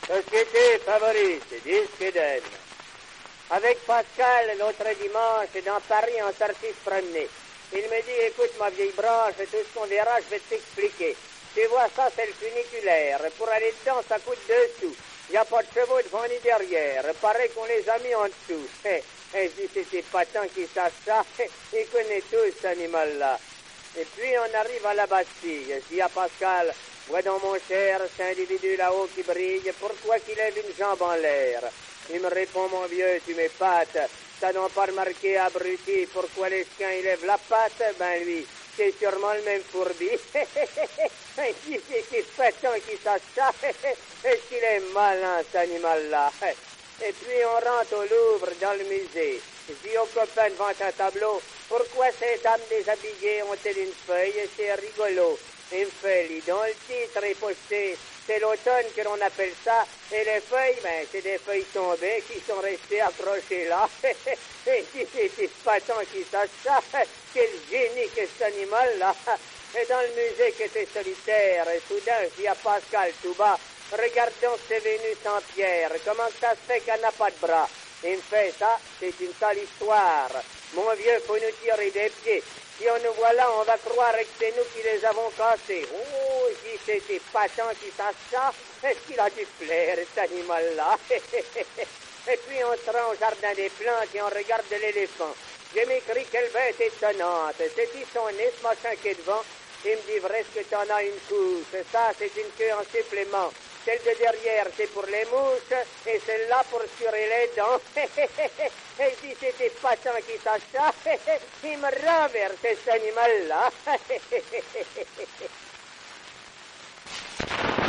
Société favorite, disque d'Aisne. Avec Pascal, l'autre dimanche, dans Paris, en sortie se promener. Il me dit, écoute ma vieille branche, tout ce qu'on verra, je vais t'expliquer. Tu vois, ça, c'est le funiculaire. Pour aller dedans, ça coûte 2 sous. Il n'y a pas de chevaux devant ni derrière. Pareil qu'on les a mis en dessous. Et si c'était pas tant qu'ils sachent ça, ils connaissent tous cet animal-là. Et puis, on arrive à la Bastille. Je dis à Pascal, vois donc mon cher, cet individu là-haut qui brille, pourquoi qu'il lève une jambe en l'air? Il me répond, mon vieux, tu m'épates. T'as donc pas remarqué, abruti, pourquoi les chiens ils lèvent la patte? Ben lui, c'est sûrement le même fourbi. Si c'est pas tant qu'il sache ça, est-ce qu'il est malin cet animal-là? Et puis on rentre au Louvre, dans le musée. Je dis aux copains devant un tableau, pourquoi ces dames déshabillées ont-elles une feuille? C'est rigolo. Il me fait, lis dans le titre est posté, c'est l'automne que l'on appelle ça, et les feuilles, ben, c'est des feuilles tombées qui sont restées accrochées là. Et si c'est pas tant qu'ils sachent ça, quel génie que cet animal-là. Et dans le musée qui était solitaire, et soudain, je dis à Pascal tout bas, regardons ces Vénus en pierre, comment ça se fait qu'elle n'a pas de bras? Il me fait, ça, c'est une sale histoire. Mon vieux, faut nous tirer des pieds. Si on nous voit là, on va croire que c'est nous qui les avons cassés. Oh, si c'était pas tant qu'il sache ça, est-ce qu'il a dû plaire, cet animal-là? Et puis on se rend au jardin des plantes et on regarde l'éléphant. Je m'écris, quelle bête étonnante. C'est-il son nez, ce machin qui est devant? Il me dit, vrai que t'en as une couche. Ça, c'est une queue en supplément. Celle de derrière, c'est pour les mouches, et celle-là pour surer les dents. Et si c'était pas tant qu'il sache ça, il me renverse cet animal-là.